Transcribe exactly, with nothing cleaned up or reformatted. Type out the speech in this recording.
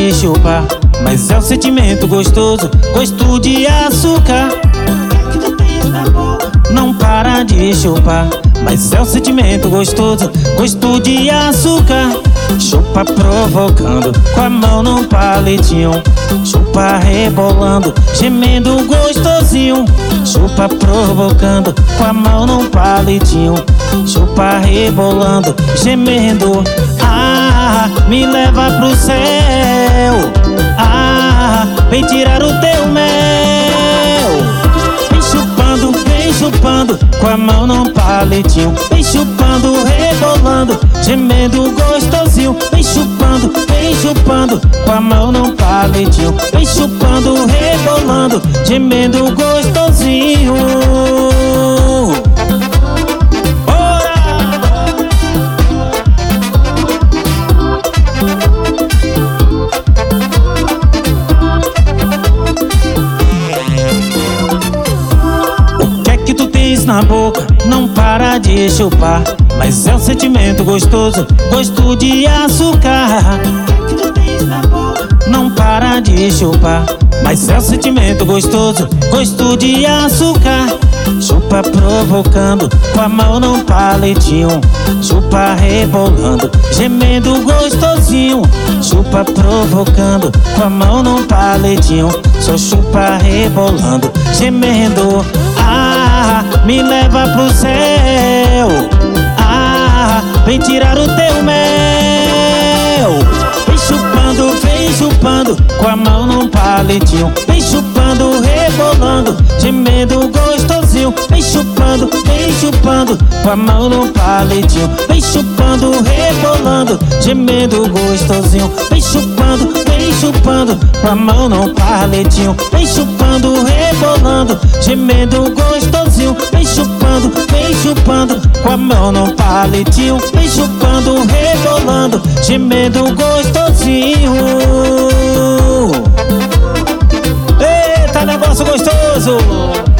de chupar, mas é um sentimento gostoso, gosto de açúcar. Não para de chupar, mas é um sentimento gostoso, gosto de açúcar. Chupa provocando, com a mão no palitinho. Chupa rebolando, gemendo gostosinho. Chupa provocando, com a mão no palitinho. Chupa rebolando, gemendo. Ah, me leva pro céu. Ah, vem tirar o teu mel. Vem chupando, vem chupando, com a mão no palitinho. Vem chupando, rebolando, gemendo gostosinho. Vem chupando, vem chupando, com a mão no palitinho. Vem chupando, rebolando, gemendo gostosinho. Na boca, não para de chupar, mas é um sentimento gostoso, gosto de açúcar. Não para de chupar, mas é um sentimento gostoso, gosto de açúcar. Chupa provocando, com a mão no palitinho. Chupa rebolando, gemendo gostosinho. Chupa provocando, com a mão no palitinho. Só chupa rebolando, gemendo. Ah, me leva pro céu. Ah, vem tirar o teu mel. Vem chupando, vem chupando, com a mão no palitinho. Vem chupando, rebolando, gemendo gostosinho. Vem chupando, vem chupando, com a mão no palitinho. Vem chupando, rebolando, gemendo gostosinho. Vem chupando, vem chupando, com a mão no palitinho. Vem chupando, rebolando, gemendo gostosinho. Vem chupando, vem chupando, com a mão no palitinho. Vem chupando, rebolando, gemendo gostosinho. Eita, negócio gostoso!